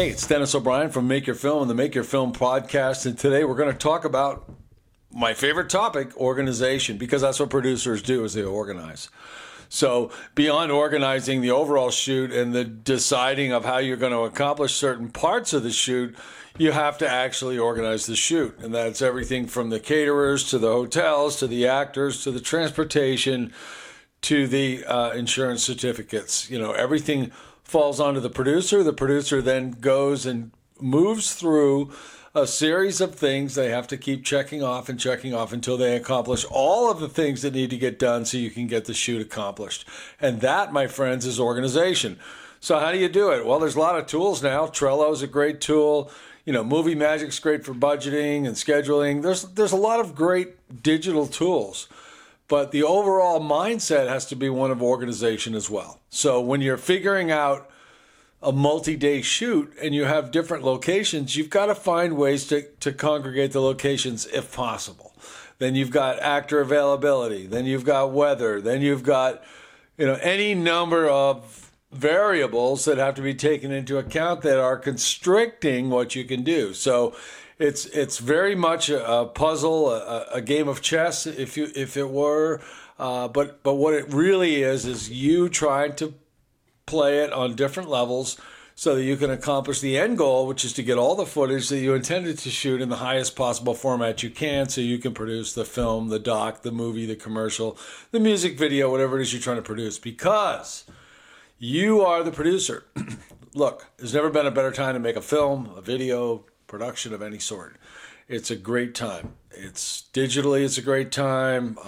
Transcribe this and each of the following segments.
Hey, it's Dennis O'Brien from Make Your Film and the Make Your Film podcast. And today we're going to talk about my favorite topic, organization, because that's what producers do is they organize. So beyond organizing the overall shoot and the deciding of how you're going to accomplish certain parts of the shoot, you have to actually organize the shoot. And that's everything from the caterers to the hotels to the actors to the transportation to the insurance certificates. You know, everything falls onto the producer. The producer then goes and moves through a series of things they have to keep checking off until they accomplish all of the things that need to get done so you can get the shoot accomplished. And that, my friends, is organization. So how do you do it? Well, there's a lot of tools now. Trello is a great tool. You know, Movie Magic's great for budgeting and scheduling. There's a lot of great digital tools. But the overall mindset has to be one of organization as well. So when you're figuring out a multi-day shoot and you have different locations, you've got to find ways to congregate the locations if possible. Then you've got actor availability. Then you've got weather. Then you've got, any number of variables that have to be taken into account that are constricting what you can do. So it's very much a puzzle, a game of chess, if it were. But what it really is you trying to play it on different levels so that you can accomplish the end goal, which is to get all the footage that you intended to shoot in the highest possible format you can so you can produce the film, the doc, the movie, the commercial, the music video, whatever it is you're trying to produce, because you are the producer. Look, there's never been a better time to make a film, a video, production of any sort. It's a great time. It's a great time.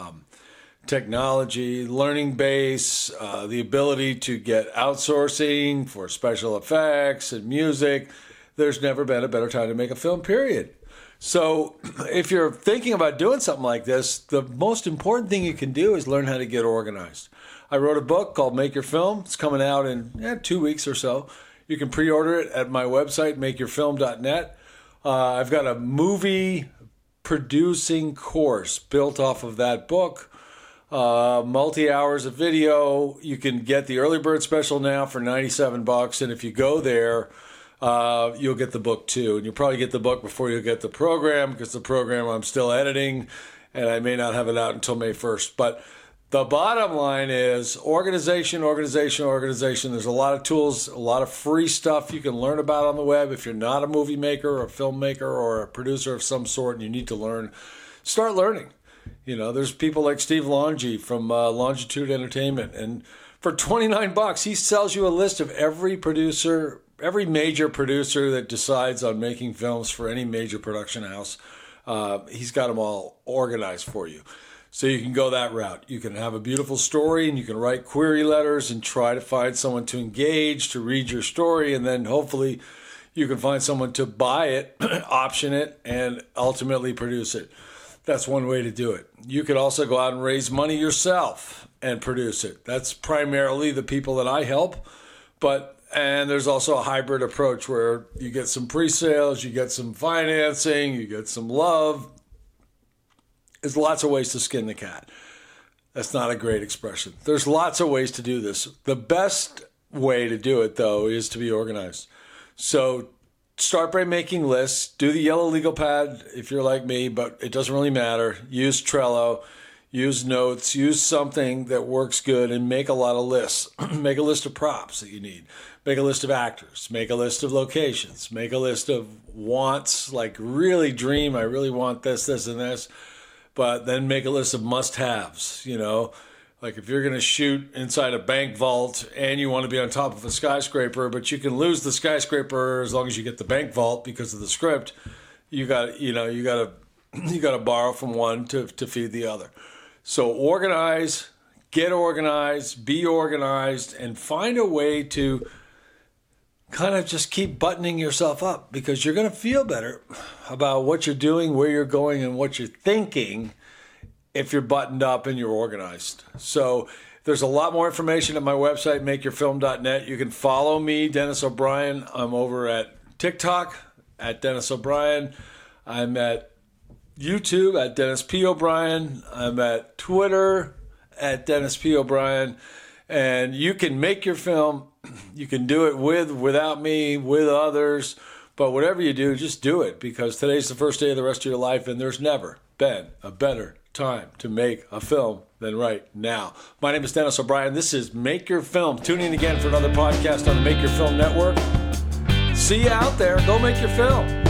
Technology, learning base, the ability to get outsourcing for special effects and music. There's never been a better time to make a film, period. So if you're thinking about doing something like this, the most important thing you can do is learn how to get organized. I wrote a book called Make Your Film. It's coming out in 2 weeks or so. You can pre-order it at my website, makeyourfilm.net. I've got a movie producing course built off of that book. Multi-hours of video. You can get the early bird special now for $97, and if you go there, you'll get the book too. And you'll probably get the book before you get the program, because the program I'm still editing, and I may not have it out until May 1st. But the bottom line is organization. There's a lot of tools, a lot of free stuff you can learn about on the web. If you're not a movie maker or a filmmaker or a producer of some sort and you need to learn, start learning. There's people like Steve Longi from Longitude Entertainment, and for $29, he sells you a list of every major producer that decides on making films for any major production house. He's got them all organized for you. So you can go that route. You can have a beautiful story and you can write query letters and try to find someone to engage, to read your story, and then hopefully you can find someone to buy it, option it, and ultimately produce it. That's one way to do it. You could also go out and raise money yourself and produce it. That's primarily the people that I help. And there's also a hybrid approach where you get some pre-sales, you get some financing, you get some love. There's lots of ways to skin the cat. That's not a great expression. There's lots of ways to do this. The best way to do it, though, is to be organized. So start by making lists. Do the yellow legal pad if you're like me, but it doesn't really matter. Use Trello, use notes, use something that works good, and make a lot of lists. Make a list of props that you need. Make a list of actors. Make a list of locations. Make a list of wants, like really dream, I really want this, and this. But then make a list of must-haves, Like if you're going to shoot inside a bank vault and you want to be on top of a skyscraper, but you can lose the skyscraper as long as you get the bank vault because of the script, you got to borrow from one to feed the other. So organize, get organized, be organized, and find a way to kind of just keep buttoning yourself up, because you're going to feel better about what you're doing, where you're going, and what you're thinking if you're buttoned up and you're organized. So there's a lot more information at my website, makeyourfilm.net. You can follow me, Dennis O'Brien. I'm over at TikTok at Dennis O'Brien. I'm at YouTube at Dennis P. O'Brien. I'm at Twitter at Dennis P. O'Brien. And you can make your film You can do it without me, with others. But whatever you do, just do it, because today's the first day of the rest of your life, and there's never been a better time to make a film than right now. My name is Dennis O'Brien. This is Make Your Film. Tune in again for another podcast on the Make Your Film Network. See you out there. Go make your film.